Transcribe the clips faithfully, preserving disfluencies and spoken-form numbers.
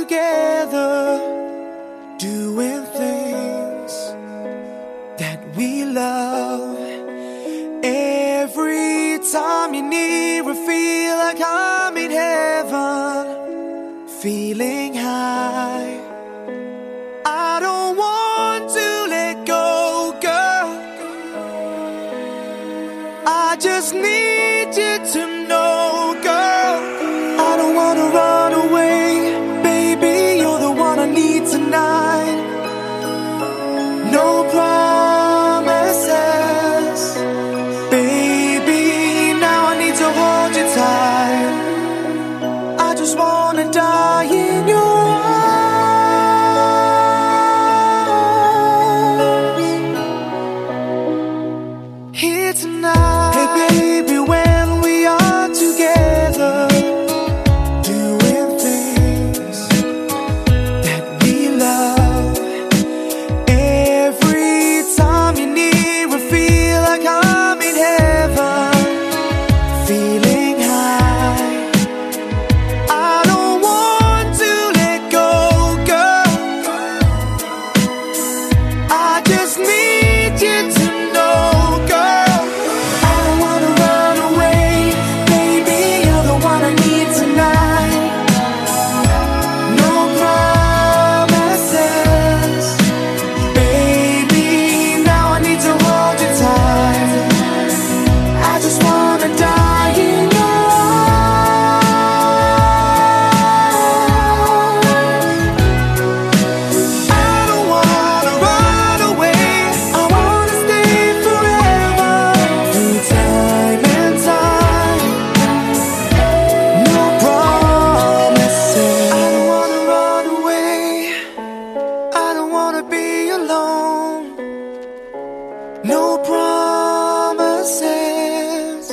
together, doing things that we love. Every time you're near, I feel like I'm in heaven, feeling high. I don't want to let go, girl. I just need you to know, girl. I don't wanna run away, baby, you're the one I need tonight. No promises, baby, now I need to hold you tight. I just wanna die in your arms here tonight. Hey baby, when we are together, doing things that we love. Every time you're near, I feel like I'm in heaven, feeling high. I don't want to let go, girl. I just need you to know, girl. I don't wanna run away, baby, you're the one I need tonight. No promises, baby, now I need to hold you tight. I just wanna die in your arms. I don't wanna run away, I wanna stay forever, through time and time. No promises. I don't wanna run away, I don't wanna be alone. No promises,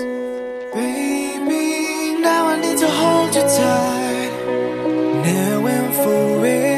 baby, now I need to hold you tight, now and forever.